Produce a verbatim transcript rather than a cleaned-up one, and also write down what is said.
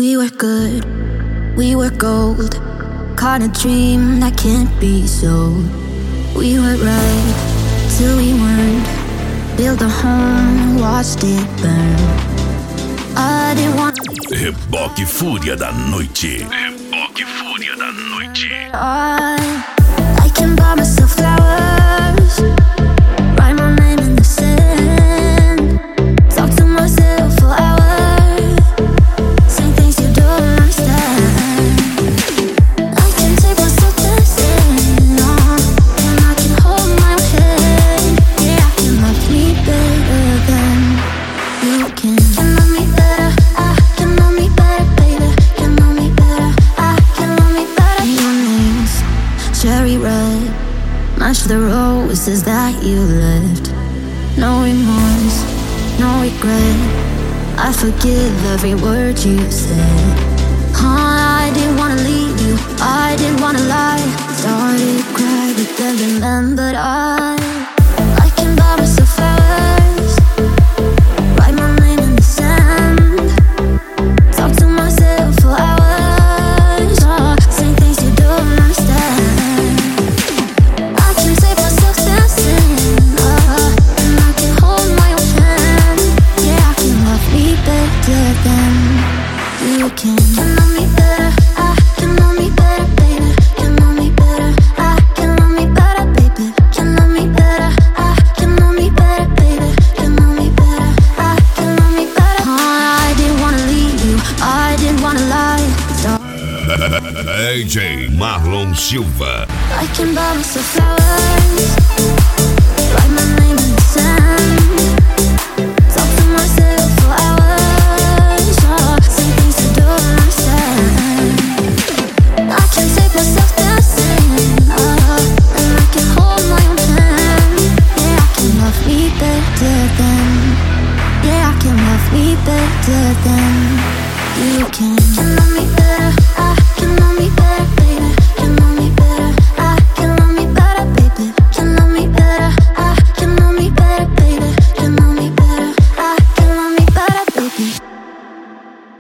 We were good, we were gold. Caught a dream that can't be sold. We were right till we weren't. Built a home, watched it burn. I didn't want. Reboque Fúria da Noite. Reboque Fúria da Noite. I, I can buy myself flowers. Write my name in the sand. Talk to myself for hours. Say things you don't understand. I can take myself dancing, no, and I can hold my own head. Yeah, I can love me better than you can. Can love me better, I can love me better, baby. Can love me better, I can love me better. Your name's cherry red, match the roses that you left. No remorse, no regret. I forgive every word you said. Huh, I didn't wanna leave you, I didn't wanna lie. Started crying, but then remembered I I can buy myself flowers. Write my name in the sand. Talk to myself for hours. Oh, say things you don't understand. I can take myself dancing, oh, and I can hold my own hand. Yeah, I can love me better than you can. Can love me better, I can love me better, baby. Can love me better, I can love me better, baby. Can love me better, I can love me better, baby. Can love me better, I can love me better. Oh, I didn't wanna leave you, I didn't wanna lie. So D J Marlon Silva. I can buy myself flowers. Write my name in the sand. Talk to myself for hours. Oh, say things you don't understand. I can take myself dancing, oh, and I can hold my own hand. Yeah, I can love me better than. Yeah, I can love me better than you can. Can love me better.